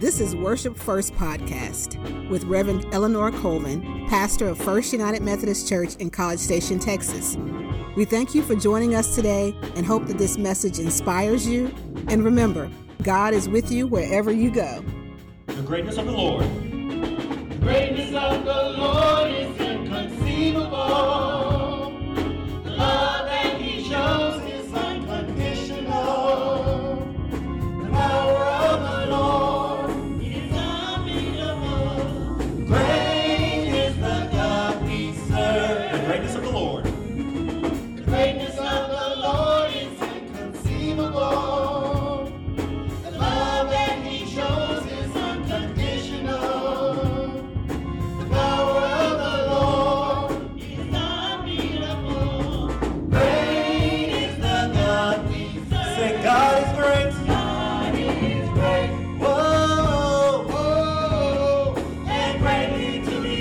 This is Worship First Podcast with Reverend Eleanor Colvin, pastor of First United Methodist Church in College Station, Texas. We thank you for joining us today and hope that this message inspires you. And remember, God is with you wherever you go. The greatness of the Lord. The greatness of the Lord is inconceivable. The love that He shows is unconditional. The power of the Lord is unbeatable. Great is the God we serve. The greatness of the Lord. The greatness of the Lord is inconceivable. The love that He shows is unconditional. The power of the Lord is unbeatable. Great is the God we serve. Say, God is great. God is great. Whoa, whoa, and greatly to be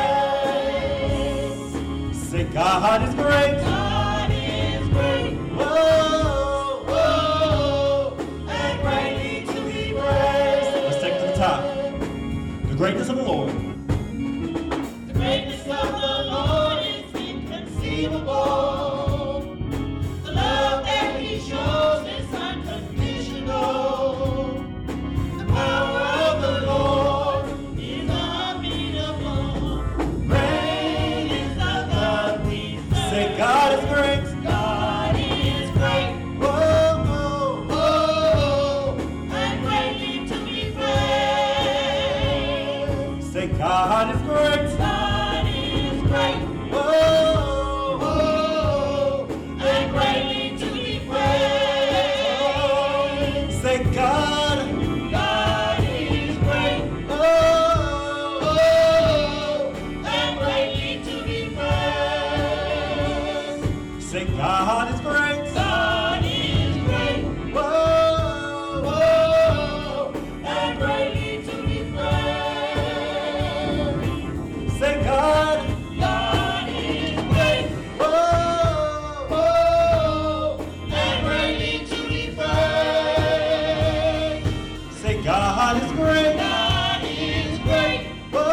praised. Say, God is great. God is great. Whoa, whoa, and greatly to be praised. Let's take it to the top. The greatness of the Lord. The greatness of the Lord is inconceivable. The love that He shows is unconditional. The power of the Lord is unbeatable. Great is the God we serve. Say, God is great. God is great. Whoa, whoa, whoa, and greatly to be praised. Say, God is great. God is great. Whoa, whoa, and greatly to be praised. Say, God. God is great. Whoa, whoa, and greatly to be praised. Say, God is great. God is great. Whoa, whoa, and greatly to be praised. Say, God. God is great. Whoa, whoa, and greatly to be praised. Say, God is great. God is great. Whoa,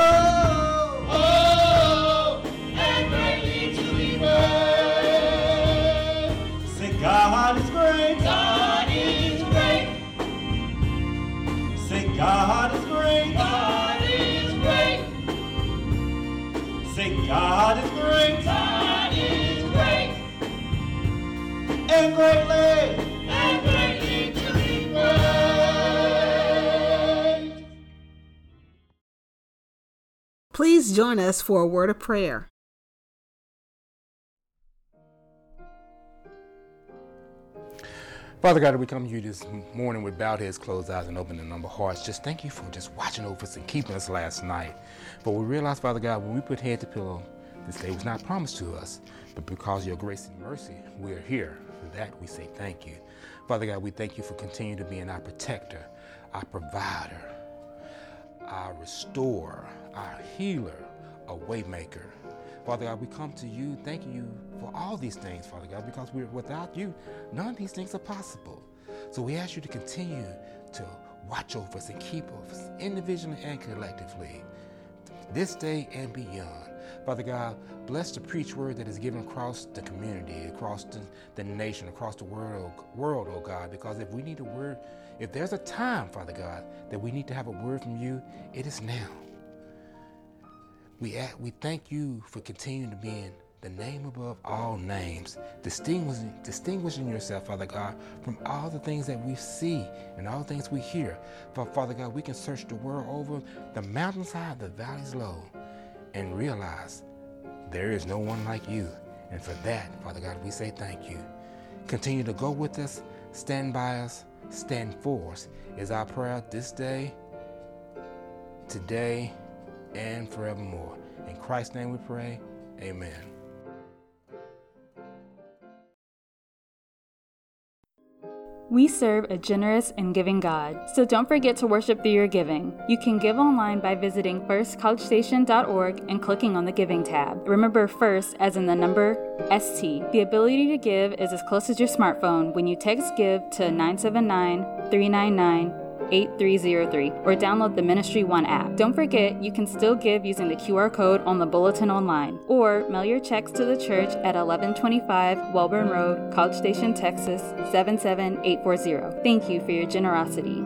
whoa, and greatly to be praised. Say, God is great. God is great. Say, God is great. God is great. Say, God is great. God is great. And greatly. And greatly to be praised. Please join us for a word of prayer. Father God, we come to you this morning with bowed heads, closed eyes, and open and humble hearts. Just thank you for just watching over us and keeping us last night. But we realize, Father God, when we put head to pillow, this day was not promised to us. But because of your grace and mercy, we are here. For that, we say thank you. Father God, we thank you for continuing to be our protector, our provider, our restorer, our healer, a way maker. Father God, we come to you thanking you for all these things, Father God, because without you, none of these things are possible. So we ask you to continue to watch over us and keep us individually and collectively this day and beyond. Father God, bless the preach word that is given across the community, across the nation, across the world, oh God, because if we need a word, if there's a time, Father God, that we need to have a word from you, it is now. We thank you for continuing to be in the name above all names, distinguishing yourself, Father God, from all the things that we see and all the things we hear. Father God, we can search the world over, the mountains high, the valleys low, and realize there is no one like you. And for that, Father God, we say thank you. Continue to go with us, stand by us, stand for us is our prayer this day, today, and forevermore. In Christ's name we pray, amen. We serve a generous and giving God, so don't forget to worship through your giving. You can give online by visiting firstcollegestation.org and clicking on the Giving tab. Remember FIRST as in the number ST. The ability to give is as close as your smartphone when you text GIVE to 979-399 777-843-8303 or download the Ministry One app. Don't forget, you can still give using the QR code on the bulletin online or mail your checks to the church at 1125 Welborn Road, College Station, Texas 77840. Thank you for your generosity.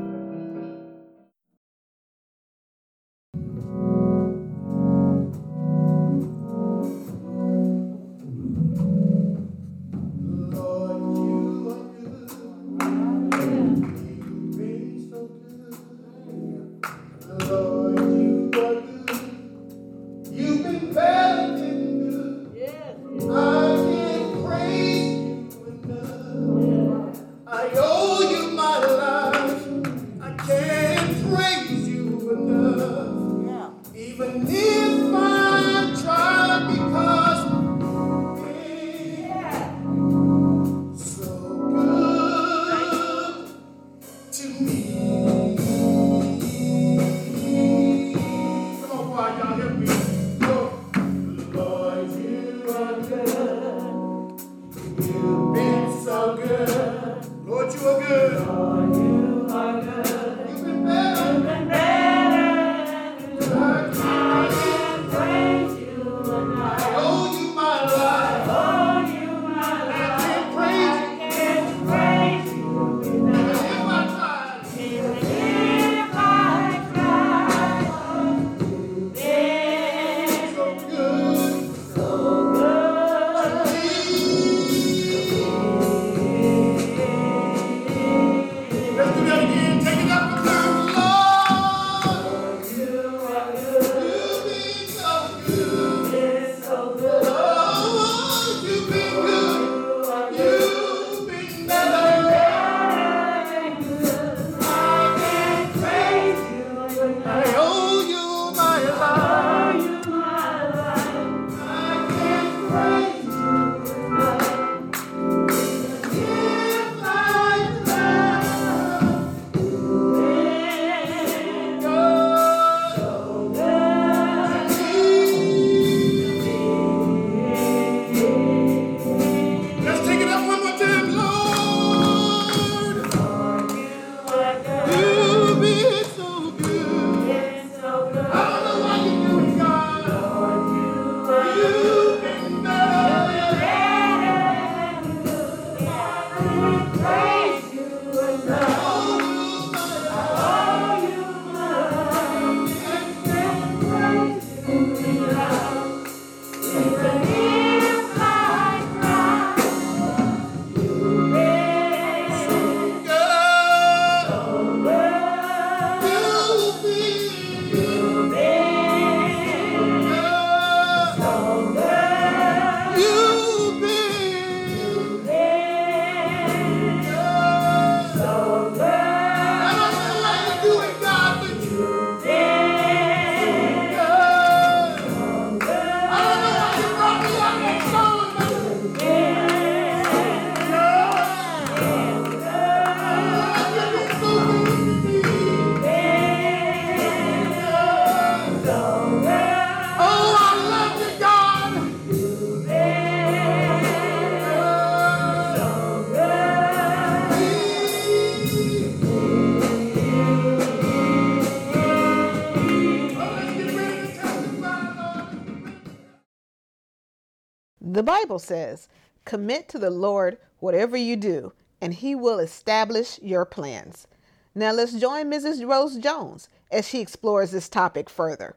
The Bible says, commit to the Lord whatever you do, and he will establish your plans. Now let's join Mrs. Rose Jones as she explores this topic further.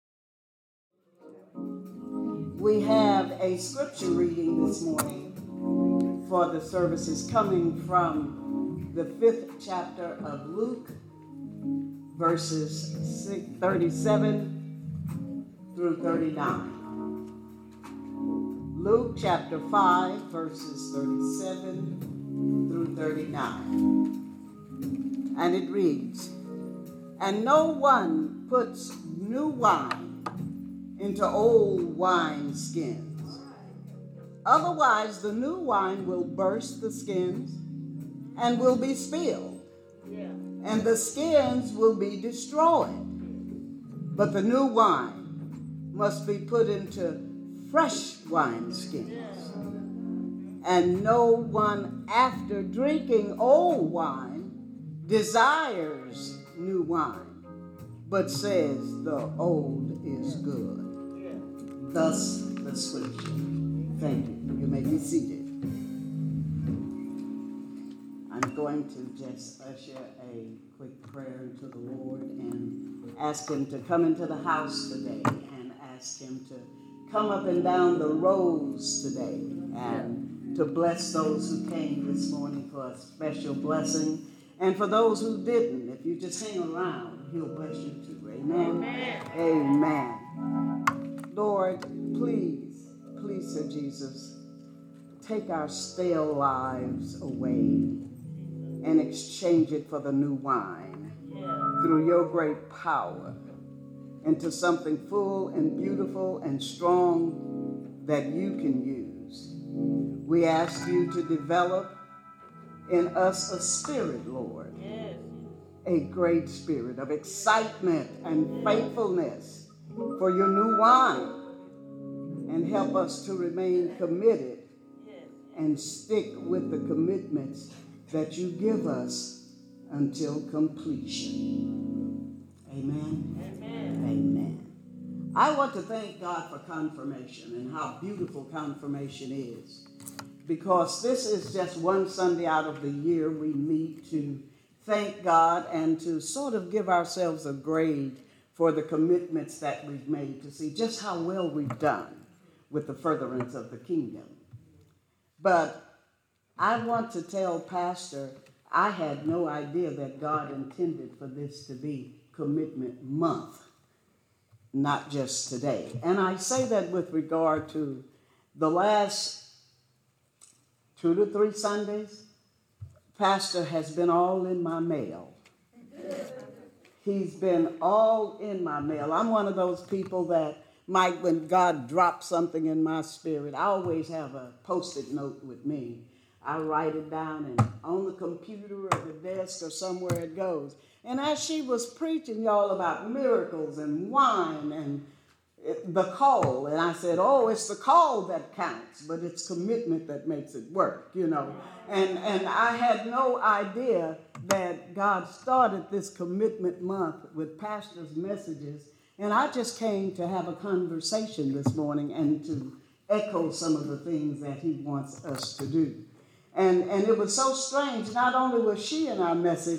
We have a scripture reading this morning for the services coming from the 5th chapter of Luke, verses 37 through 39. Luke chapter 5, verses 37 through 39. And it reads, "And no one puts new wine into old wine skins. Otherwise, the new wine will burst the skins and will be spilled, and the skins will be destroyed. But the new wine must be put into fresh wineskins. And no one, after drinking old wine, desires new wine, but says the old is good. Thus the scripture. Thank you. You may be seated. I'm going to just usher a quick prayer into the Lord and ask him to come into the house today and ask him to come up and down the rows today and to bless those who came this morning for a special blessing. And for those who didn't, if you just hang around, he'll bless you too. Amen? Amen. Amen. Lord, please, Sir Jesus, take our stale lives away and exchange it for the new wine through your great power into something full and beautiful and strong that you can use. We ask you to develop in us a spirit, Lord, a great spirit of excitement and faithfulness for your new wine, and help us to remain committed and stick with the commitments that you give us until completion. Amen. Amen. I want to thank God for confirmation and how beautiful confirmation is, because this is just one Sunday out of the year we meet to thank God and to sort of give ourselves a grade for the commitments that we've made, to see just how well we've done with the furtherance of the kingdom. But I want to tell Pastor, I had no idea that God intended for this to be Commitment Month, not just today. And I say that with regard to the last 2 to 3 Sundays, Pastor has been all in my mail. He's been all in my mail. I'm one of those people that when God drops something in my spirit, I always have a Post-it note with me. I write it down, and on the computer or the desk or somewhere it goes. And as she was preaching, y'all, about miracles and wine and the call, and I said, oh, it's the call that counts, but it's commitment that makes it work, you know. And I had no idea that God started this Commitment Month with Pastor's messages, and I just came to have a conversation this morning and to echo some of the things that he wants us to do. And it was so strange. Not only was she in my message,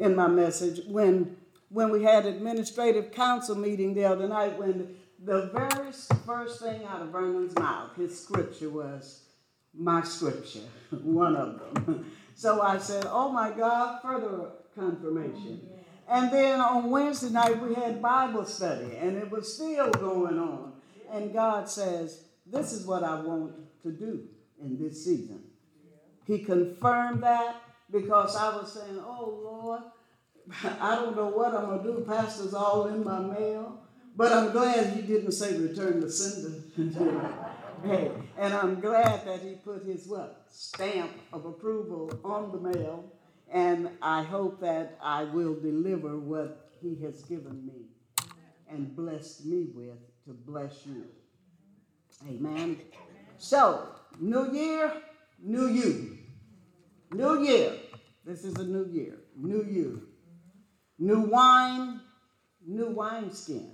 when we had administrative council meeting the other night, when the very first thing out of Vernon's mouth, his scripture was my scripture, one of them. So I said, oh my God, further confirmation. And then on Wednesday night, we had Bible study, and it was still going on. And God says, this is what I want to do in this season. He confirmed that, because I was saying, oh, Lord, I don't know what I'm going to do. Pastor's all in my mail. But I'm glad he didn't say return the sender. Hey, and I'm glad that he put his stamp of approval on the mail. And I hope that I will deliver what he has given me and blessed me with to bless you. Amen. So, new year, new you. New year. This is a new year. New you. New wine, new wineskin.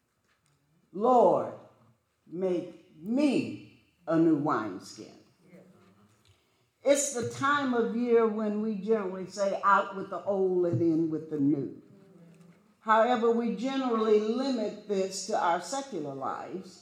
Lord, make me a new wineskin. It's the time of year when we generally say out with the old and in with the new. However, we generally limit this to our secular lives.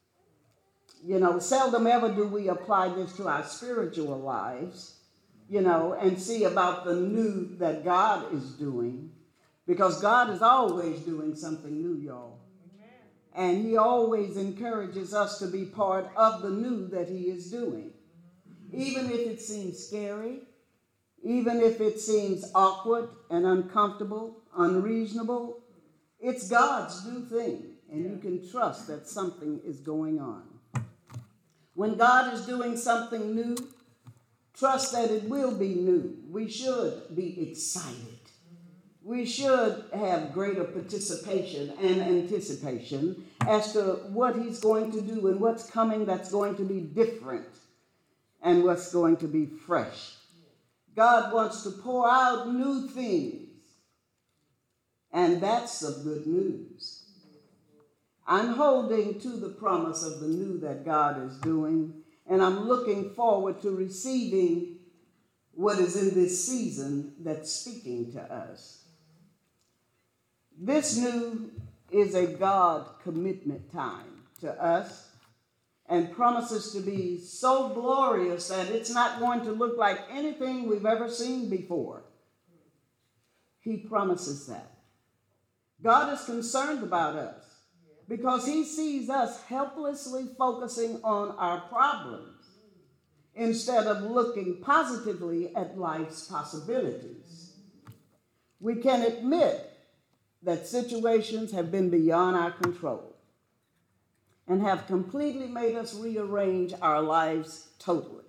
You know, seldom ever do we apply this to our spiritual lives, you know, and see about the new that God is doing. Because God is always doing something new, y'all. And he always encourages us to be part of the new that he is doing. Even if it seems scary, even if it seems awkward and uncomfortable, unreasonable, it's God's new thing, and you can trust that something is going on. When God is doing something new, trust that it will be new. We should be excited. We should have greater participation and anticipation as to what he's going to do and what's coming that's going to be different and what's going to be fresh. God wants to pour out new things. And that's some good news. I'm holding to the promise of the new that God is doing, and I'm looking forward to receiving what is in this season that's speaking to us. This new is a God commitment time to us and promises to be so glorious that it's not going to look like anything we've ever seen before. He promises that. God is concerned about us because he sees us helplessly focusing on our problems instead of looking positively at life's possibilities. We can admit that situations have been beyond our control and have completely made us rearrange our lives totally.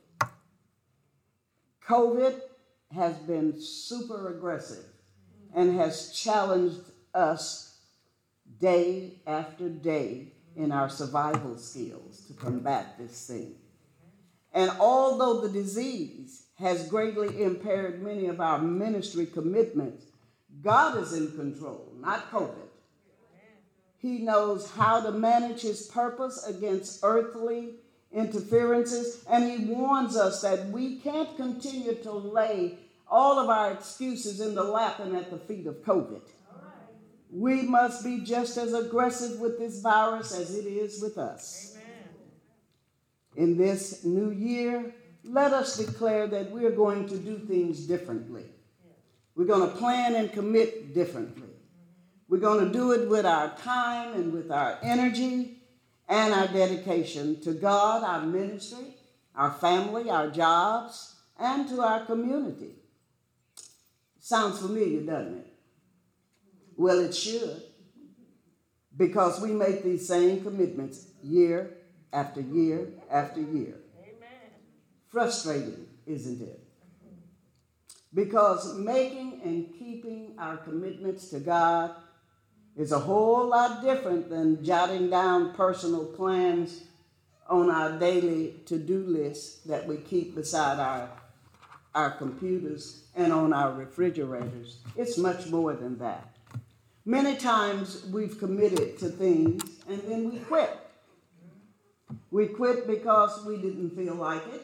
COVID has been super aggressive and has challenged us day after day in our survival skills to combat this thing. And although the disease has greatly impaired many of our ministry commitments, God is in control, not COVID. He knows how to manage his purpose against earthly interferences, and he warns us that we can't continue to lay all of our excuses in the lap and at the feet of COVID. We must be just as aggressive with this virus as it is with us. In this new year, let us declare that we're going to do things differently. We're going to plan and commit differently. We're going to do it with our time and with our energy and our dedication to God, our ministry, our family, our jobs, and to our community. Sounds familiar, doesn't it? Well, it should, because we make these same commitments year after year after year. Amen. Frustrating, isn't it? Because making and keeping our commitments to God is a whole lot different than jotting down personal plans on our daily to-do list that we keep beside our computers and on our refrigerators. It's much more than that. Many times we've committed to things and then we quit. We quit because we didn't feel like it,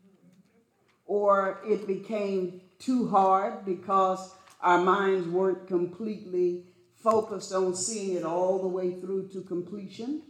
or it became too hard because our minds weren't completely focused on seeing it all the way through to completion.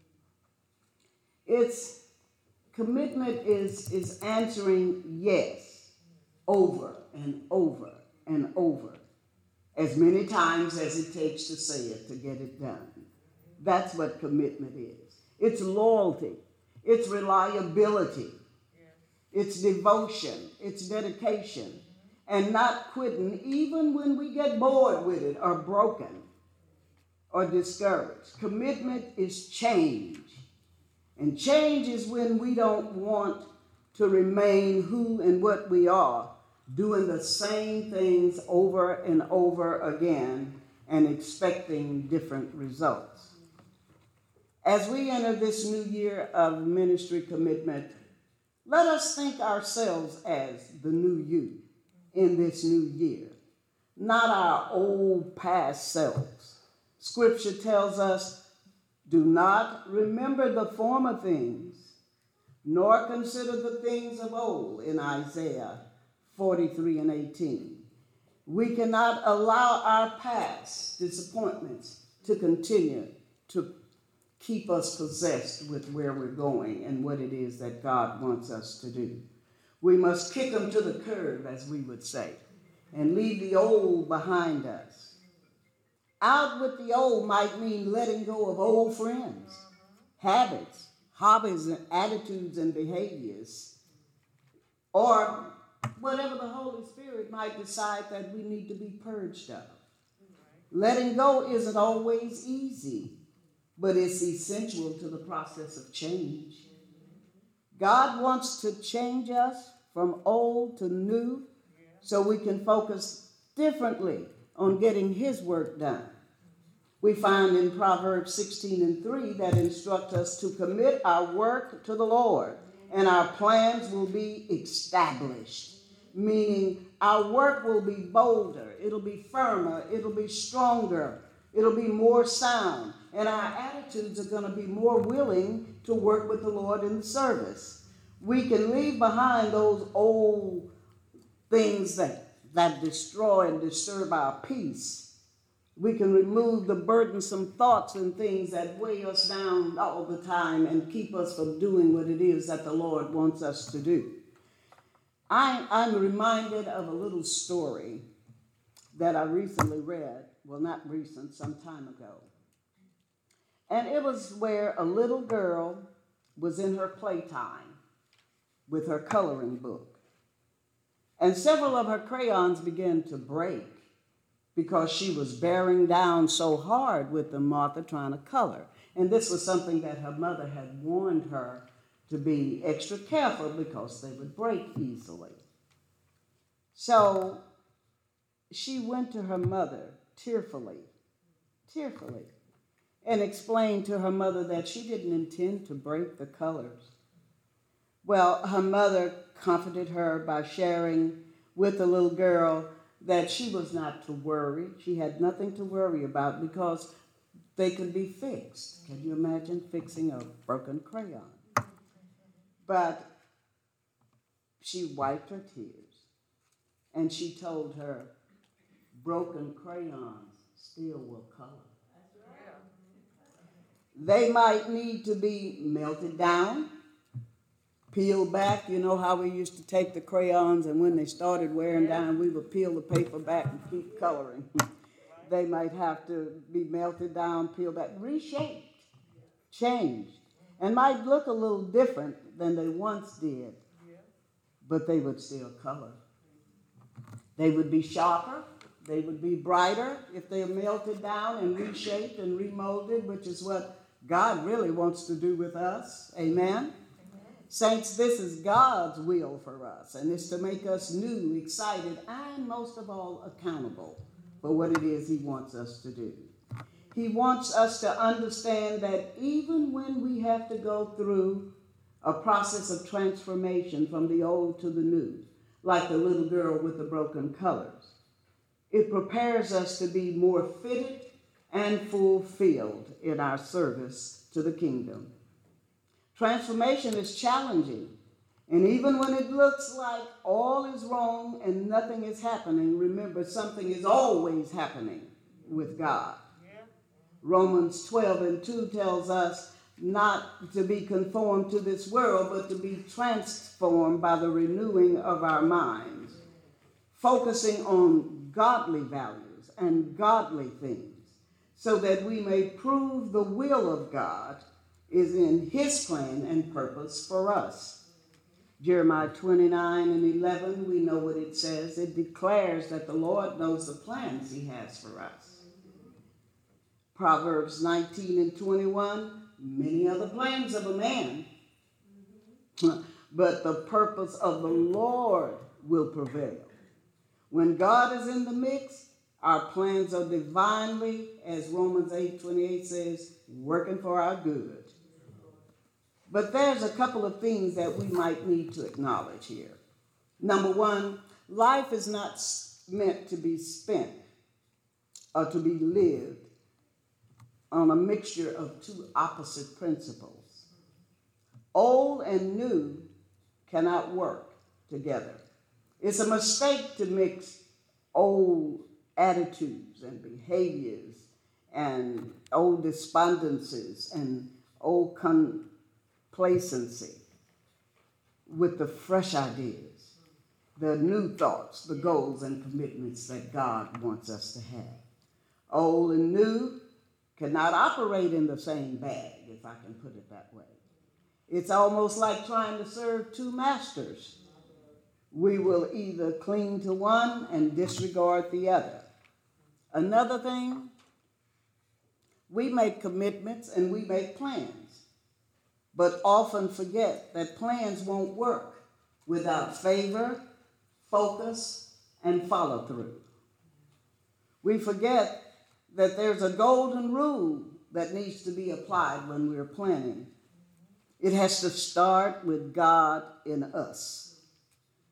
Commitment is answering yes over and over and over, as many times as it takes to say it to get it done. That's what commitment is. It's loyalty, it's reliability, it's devotion, it's dedication, and not quitting even when we get bored with it or broken or discouraged. Commitment is change. And change is when we don't want to remain who and what we are, doing the same things over and over again and expecting different results. As we enter this new year of ministry commitment, let us think ourselves as the new you in this new year, not our old past selves. Scripture tells us, do not remember the former things, nor consider the things of old, in Isaiah 43 and 18. We cannot allow our past disappointments to continue to keep us possessed with where we're going and what it is that God wants us to do. We must kick them to the curb, as we would say, and leave the old behind us. Out with the old might mean letting go of old friends, habits, hobbies, and attitudes and behaviors, or whatever the Holy Spirit might decide that we need to be purged of. Letting go isn't always easy, but it's essential to the process of change. God wants to change us from old to new so we can focus differently on getting his work done. We find in Proverbs 16 and 3 that instruct us to commit our work to the Lord, and our plans will be established. meaning our work will be bolder, it'll be firmer, it'll be stronger, it'll be more sound, and our attitudes are going to be more willing to work with the Lord in the service. We can leave behind those old things that destroy and disturb our peace. We can remove the burdensome thoughts and things that weigh us down all the time and keep us from doing what it is that the Lord wants us to do. I'm reminded of a little story that I recently read. Well, not recent, some time ago. And it was where a little girl was in her playtime with her coloring book. And several of her crayons began to break because she was bearing down so hard with them, Martha, trying to color. And this was something that her mother had warned her to be extra careful because they would break easily. So she went to her mother tearfully, and explained to her mother that she didn't intend to break the colors. Well, her mother comforted her by sharing with the little girl that she was not to worry. She had nothing to worry about because they could be fixed. Can you imagine fixing a broken crayon? But she wiped her tears, and she told her, broken crayons still will color. They might need to be melted down, peeled back. You know how we used to take the crayons, and when they started wearing down, we would peel the paper back and keep coloring. They might have to be melted down, peeled back, reshaped, changed, and might look a little different than they once did, but they would still color. They would be sharper, they would be brighter if they are melted down and reshaped and remolded, which is what God really wants to do with us. Amen? Saints, this is God's will for us, and it's to make us new, excited, and most of all, accountable for what it is he wants us to do. He wants us to understand that even when we have to go through a process of transformation from the old to the new, like the little girl with the broken colors, it prepares us to be more fitted and fulfilled in our service to the kingdom. Transformation is challenging, and even when it looks like all is wrong and nothing is happening, remember something is always happening with God. Romans 12:2 tells us not to be conformed to this world, but to be transformed by the renewing of our minds, focusing on godly values and godly things, so that we may prove the will of God is in his plan and purpose for us. Jeremiah 29:11, we know what it says. It declares that the Lord knows the plans he has for us. Proverbs 19:21, many are the plans of a man, but the purpose of the Lord will prevail. When God is in the mix, our plans are divinely, as Romans 8:28 says, working for our good. But there's a couple of things that we might need to acknowledge here. Number one, life is not meant to be spent or to be lived on a mixture of two opposite principles. Old and new cannot work together. It's a mistake to mix old attitudes and behaviors and old despondencies and old complacency with the fresh ideas, the new thoughts, the goals and commitments that God wants us to have. Old and new cannot operate in the same bag, if I can put it that way. It's almost like trying to serve two masters. We will either cling to one and disregard the other. Another thing, we make commitments and we make plans, but often forget that plans won't work without favor, focus, and follow through. We forget that there's a golden rule that needs to be applied when we're planning. It has to start with God in us.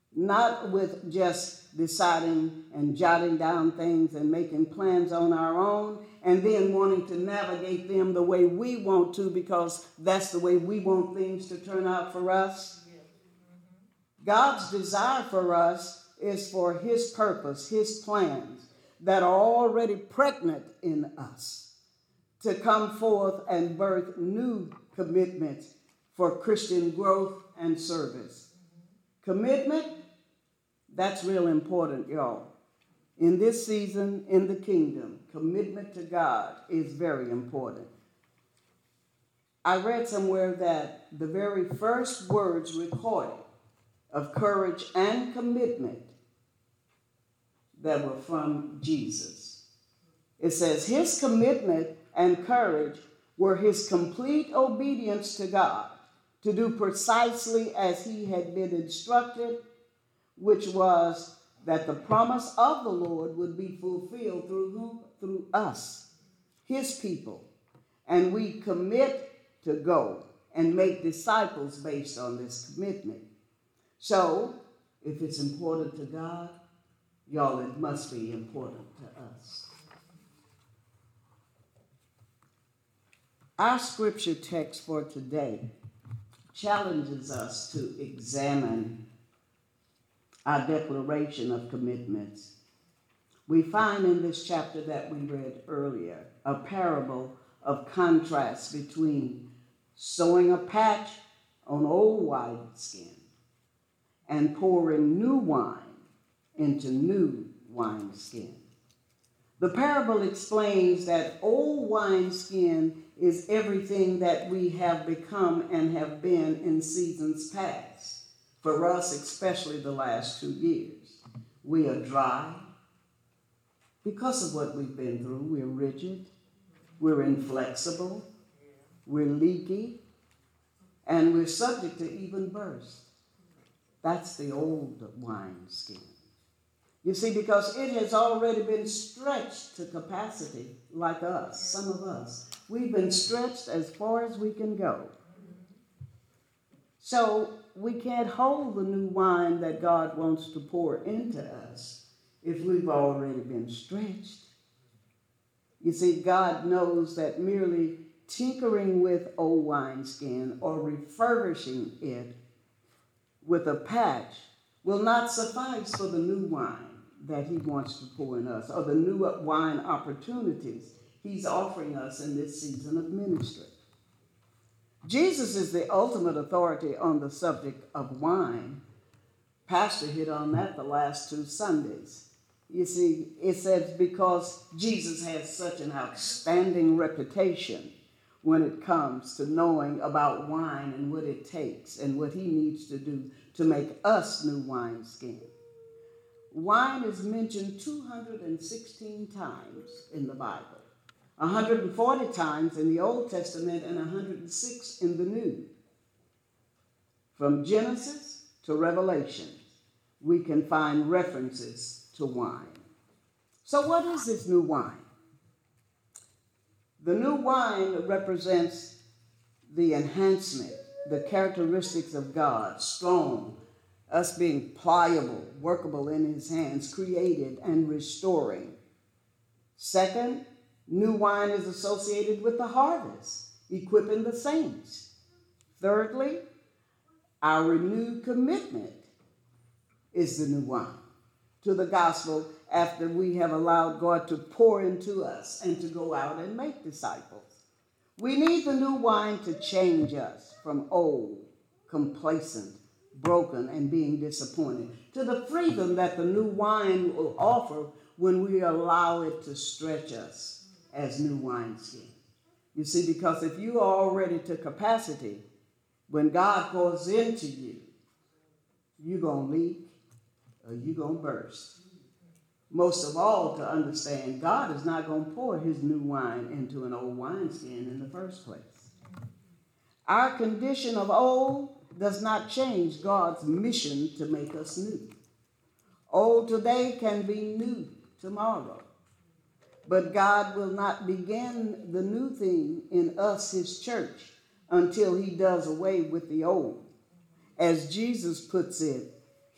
not with just deciding and jotting down things and making plans on our own and then wanting to navigate them the way we want to because that's the way we want things to turn out for us. God's desire for us is for his purpose, his plans that are already pregnant in us to come forth and birth new commitments for Christian growth and service. Commitment, that's real important, y'all. In this season, in the kingdom, commitment to God is very important. I read somewhere that the very first words recorded of courage and commitment that were from Jesus. It says his commitment and courage were his complete obedience to God to do precisely as he had been instructed, which was that the promise of the Lord would be fulfilled through whom? Through us, his people. And we commit to go and make disciples based on this commitment. So, if it's important to God, y'all, it must be important to us. Our scripture text for today challenges us to examine our declaration of commitments. We find in this chapter that we read earlier a parable of contrast between sewing a patch on old wineskin and pouring new wine into new wineskin. The parable explains that old wineskin is everything that we have become and have been in seasons past. For us, especially the last 2 years. We are dry because of what we've been through. We're rigid, we're inflexible, we're leaky, and we're subject to even burst. That's the old wineskin. You see, because it has already been stretched to capacity, like us, some of us. We've been stretched as far as we can go. So we can't hold the new wine that God wants to pour into us if we've already been stretched. You see, God knows that merely tinkering with old wineskin or refurbishing it with a patch will not suffice for the new wine that he wants to pour in us, or the new wine opportunities he's offering us in this season of ministry. Jesus is the ultimate authority on the subject of wine. Pastor hit on that the last 2 Sundays. You see, it says because Jesus has such an outstanding reputation when it comes to knowing about wine and what it takes and what he needs to do to make us new wineskin. Wine is mentioned 216 times in the Bible, 140 times in the Old Testament and 106 in the New. From Genesis to Revelation, we can find references to wine. So what is this new wine? The new wine represents the enhancement, the characteristics of God, strong, us being pliable, workable in his hands, creative and restoring. Second, new wine is associated with the harvest, equipping the saints. Thirdly, our renewed commitment is the new wine to the gospel after we have allowed God to pour into us and to go out and make disciples. We need the new wine to change us from old, complacent, broken, and being disappointed to the freedom that the new wine will offer when we allow it to stretch us as new wineskin. You see, because if you are already to capacity, when God pours into you, you're going to leak or you're going to burst. Most of all, to understand, God is not going to pour his new wine into an old wineskin in the first place. Our condition of old does not change God's mission to make us new. Old today can be new tomorrow. But God will not begin the new thing in us, his church, until he does away with the old. As Jesus puts it,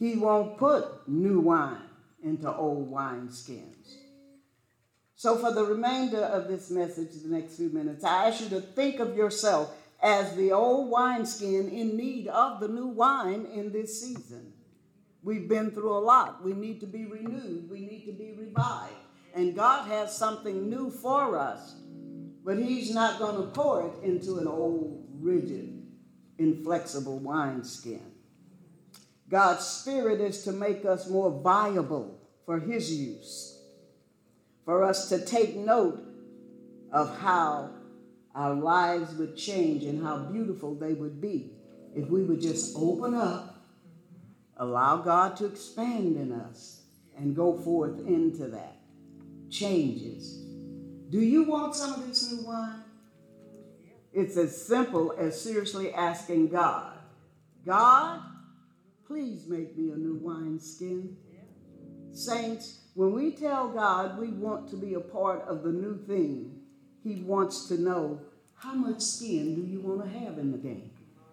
He won't put new wine into old wineskins. So for the remainder of this message, the next few minutes, I ask you to think of yourself as the old wineskin in need of the new wine in this season. We've been through a lot. We need to be renewed. We need to be revived. And God has something new for us, but he's not going to pour it into an old, rigid, inflexible wineskin. God's Spirit is to make us more viable for his use, for us to take note of how our lives would change and how beautiful they would be if we would just open up, allow God to expand in us, and go forth into that. Changes. Do you want some of this new wine? It's as simple as seriously asking God, God, please make me a new wineskin. Saints, when we tell God we want to be a part of the new thing, he wants to know, how much skin do you want to have in the game?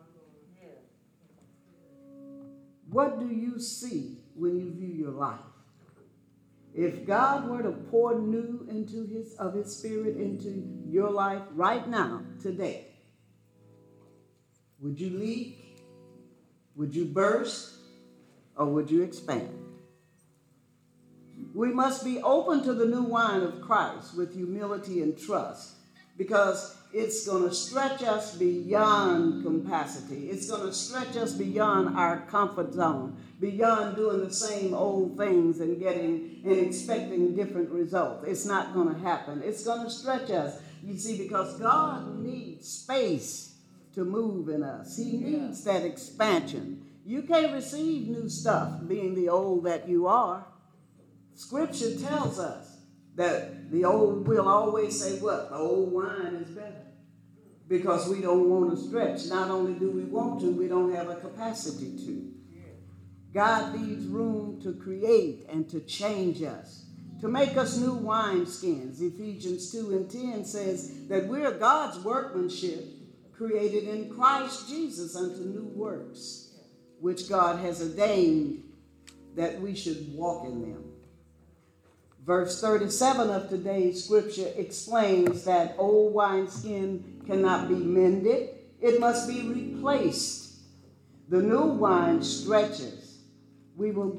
What do you see when you view your life? If God were to pour new of his Spirit into your life right now, today, would you leak? Would you burst? Or would you expand? We must be open to the new wine of Christ with humility and trust, because it's going to stretch us beyond capacity. It's going to stretch us beyond our comfort zone, beyond doing the same old things and expecting different results. It's not going to happen. It's going to stretch us, you see, because God needs space to move in us. He needs that expansion. You can't receive new stuff being the old that you are. Scripture tells us that the old, we'll always say what? The old wine is better. Because we don't want to stretch. Not only do we want to, we don't have a capacity to. God needs room to create and to change us, to make us new wineskins. Ephesians 2:10 says that we are God's workmanship, created in Christ Jesus unto new works, which God has ordained that we should walk in them. Verse 37 of today's scripture explains that old wineskin cannot be mended. It must be replaced. The new wine stretches. We will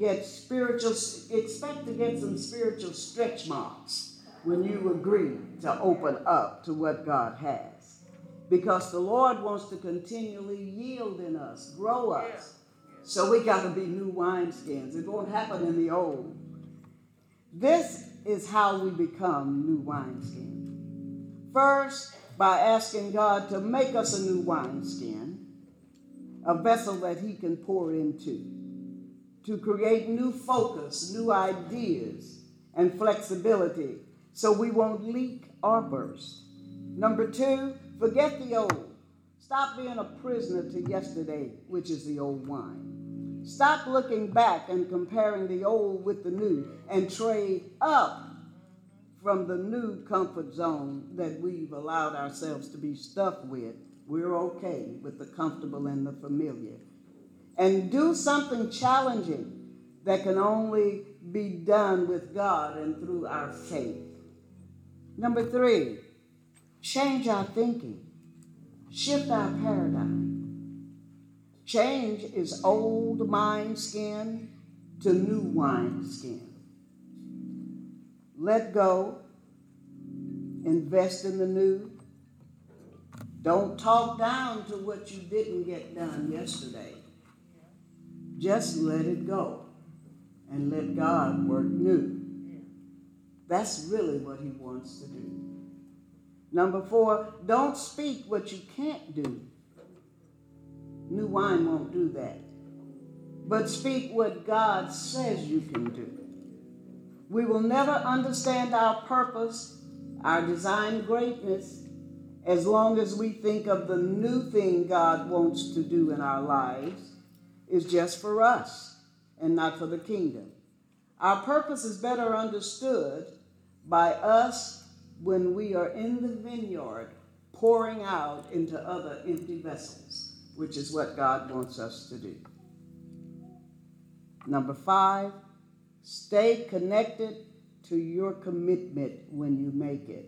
expect to get some spiritual stretch marks when you agree to open up to what God has. Because the Lord wants to continually yield in us, grow us. So we got to be new wineskins. It won't happen in the old. This is how we become new wineskins. First, by asking God to make us a new wineskin, a vessel that he can pour into, to create new focus, new ideas, and flexibility so we won't leak or burst. Number 2, forget the old. Stop being a prisoner to yesterday, which is the old wine. Stop looking back and comparing the old with the new, and trade up from the new comfort zone that we've allowed ourselves to be stuck with. We're okay with the comfortable and the familiar. And do something challenging that can only be done with God and through our faith. Number 3, change our thinking. Shift our paradigm. Change is old wineskin to new wineskin. Let go. Invest in the new. Don't talk down to what you didn't get done yesterday. Just let it go and let God work new. That's really what he wants to do. Number 4, don't speak what you can't do. New wine won't do that. But speak what God says you can do. We will never understand our purpose, our designed greatness, as long as we think of the new thing God wants to do in our lives is just for us and not for the kingdom. Our purpose is better understood by us when we are in the vineyard pouring out into other empty vessels, which is what God wants us to do. Number 5, stay connected to your commitment when you make it.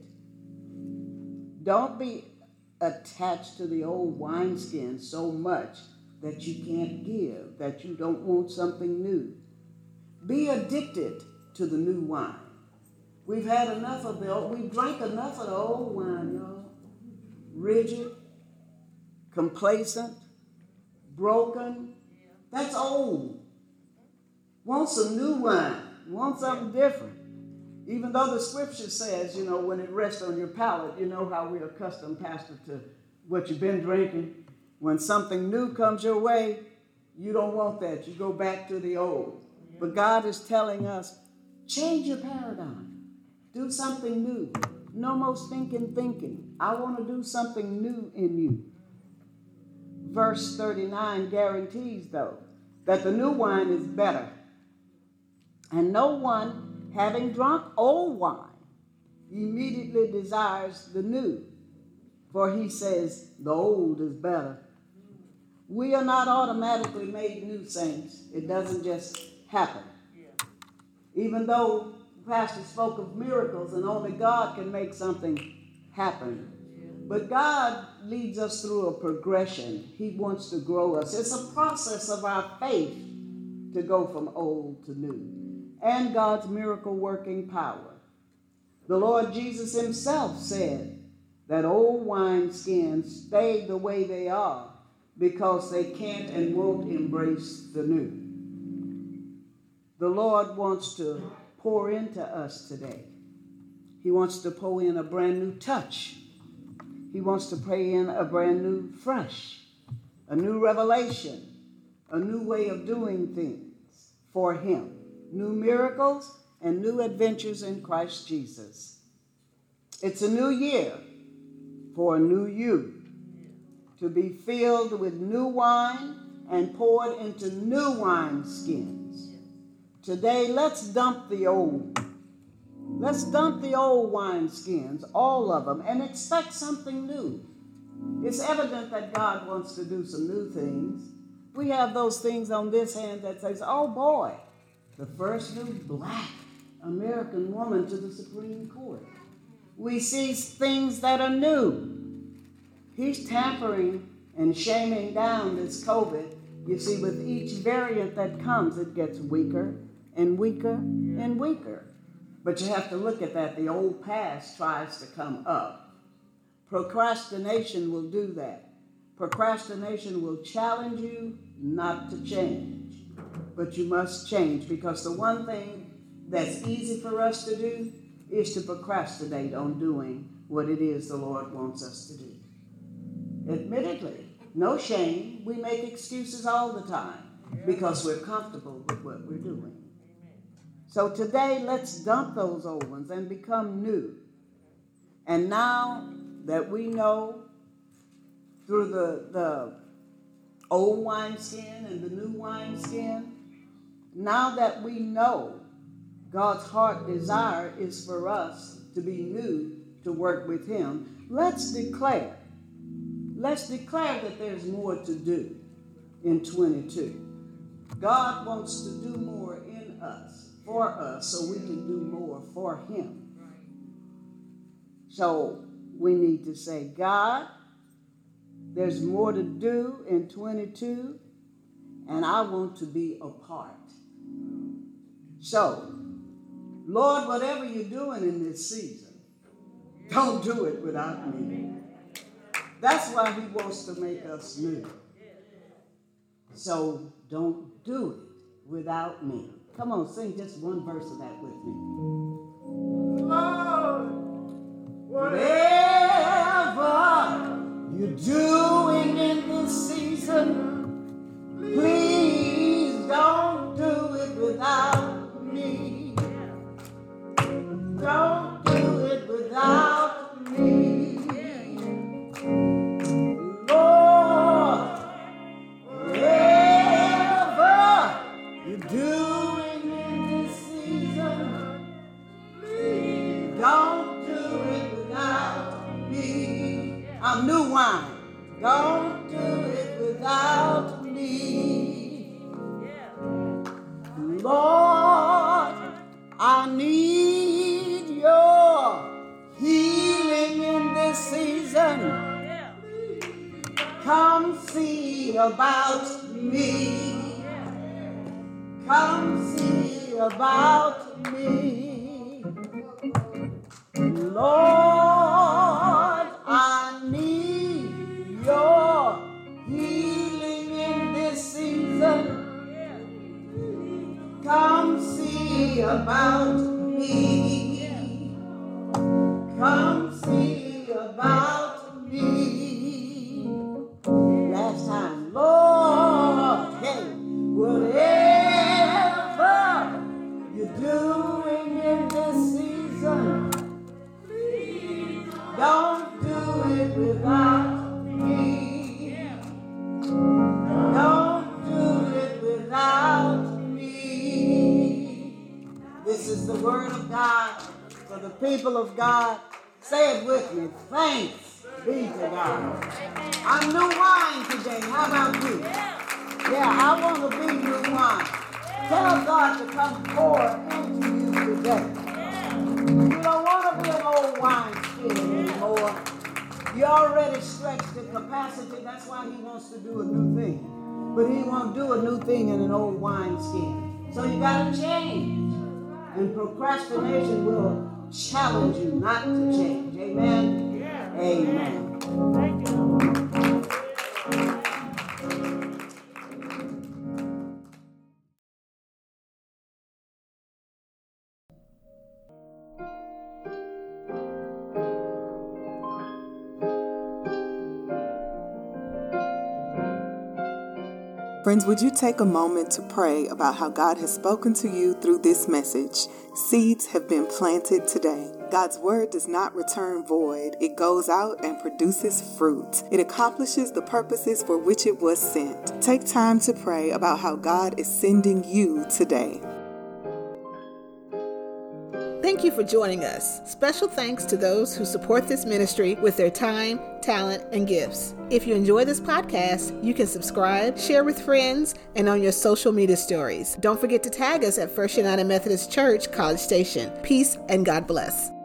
Don't be attached to the old wineskin so much that you can't give, that you don't want something new. Be addicted to the new wine. We've had enough of we drank enough of the old wine, y'all. Rigid, complacent, broken. That's old. Want some new wine. Want something different. Even though the scripture says, when it rests on your palate, you know how we're accustomed, Pastor, to what you've been drinking. When something new comes your way, you don't want that. You go back to the old. But God is telling us, change your paradigm. Do something new. No more stinking thinking. I want to do something new in you. Verse 39 guarantees, though, that the new wine is better. And no one, having drunk old wine, immediately desires the new. For he says, the old is better. We are not automatically made new, saints. It doesn't just happen. Even though Pastor spoke of miracles and only God can make something happen. But God leads us through a progression. He wants to grow us. It's a process of our faith to go from old to new. And God's miracle working power. The Lord Jesus himself said that old wineskins stay the way they are because they can't and won't embrace the new. The Lord wants to pour into us today. He wants to pour in a brand new touch. He wants to pray in a brand new fresh, a new revelation, a new way of doing things for him. New miracles and new adventures in Christ Jesus. It's a new year for a new you, to be filled with new wine and poured into new wineskins. Today, let's dump the old. Let's dump the old wineskins, all of them, and expect something new. It's evident that God wants to do some new things. We have those things on this hand that says, oh boy, the first new black American woman to the Supreme Court. We see things that are new. He's tampering and shaming down this COVID. You see, with each variant that comes, it gets weaker and weaker and weaker. But you have to look at that. The old past tries to come up. Procrastination will do that. Procrastination will challenge you not to change. But you must change, because the one thing that's easy for us to do is to procrastinate on doing what it is the Lord wants us to do. Admittedly, no shame. We make excuses all the time because we're comfortable with what we're doing. So today, let's dump those old ones and become new. And now that we know through the old wineskin and the new wineskin, now that we know God's heart desire is for us to be new, to work with him, let's declare that there's more to do in 22. God wants to do more in us, for us, so we can do more for him. So we need to say, God, there's more to do in 22, and I want to be a part. So, Lord, whatever you're doing in this season, don't do it without me. That's why he wants to make us new. So don't do it without me. Come on, sing just one verse of that with me. Lord, whatever you're doing in this season, please don't do it without me. Don't do it without me. Lord, whatever you're doing in this season, please don't do it without me. I'm new wine. Don't do it without me. Come see about me. Come see about me. Lord, I need your healing in this season. Come see about me. Come see about me. Last time, Lord, hey, whatever you're doing in this season, don't do it without me. Don't do it without me. This is the word of God for the people of God. Say it with me. Thanks be to God. I'm new wine today. How about you? Yeah, I want to be new wine. Tell God to come pour into you today. You don't want to be an old wine skin anymore. You already stretched the capacity. That's why he wants to do a new thing. But he won't do a new thing in an old wine skin. So you got to change. And procrastination will challenge you not to change. Amen? Yeah. Amen. Thank you. Friends, would you take a moment to pray about how God has spoken to you through this message? Seeds have been planted today. God's word does not return void. It goes out and produces fruit. It accomplishes the purposes for which it was sent. Take time to pray about how God is sending you today. Thank you for joining us. Special thanks to those who support this ministry with their time, talent, and gifts. If you enjoy this podcast, you can subscribe, share with friends, and on your social media stories. Don't forget to tag us at First United Methodist Church, College Station. Peace and God bless.